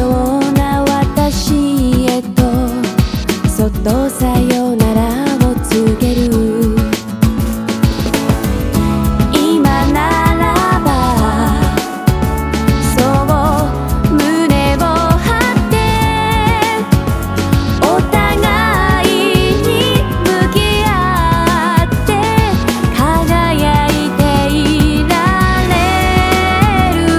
うな私へとそっとさよならを告げる。今ならばそう胸を張ってお互いに向き合って輝いていられる。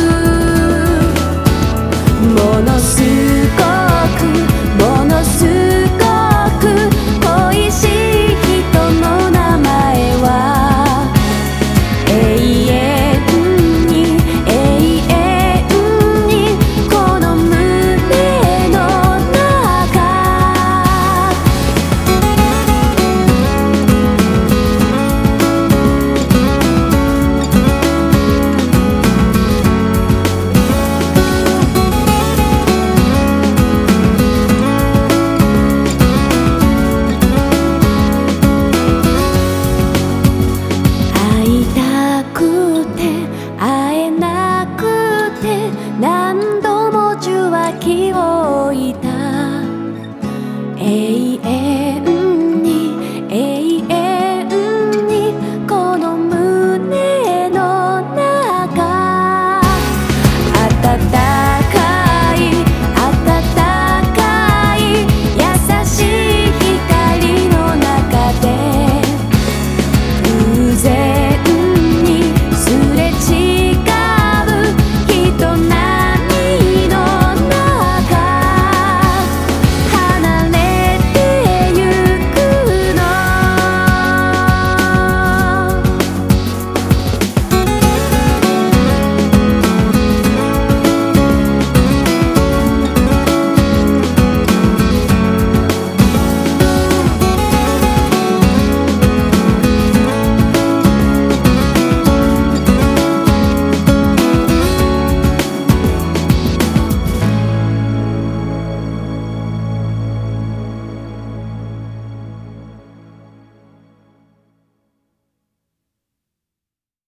ものすごくものすごく恋しい人の名前は永遠に永遠にこの胸の中。会いたくて会えなくて何度も受話器を置いた。永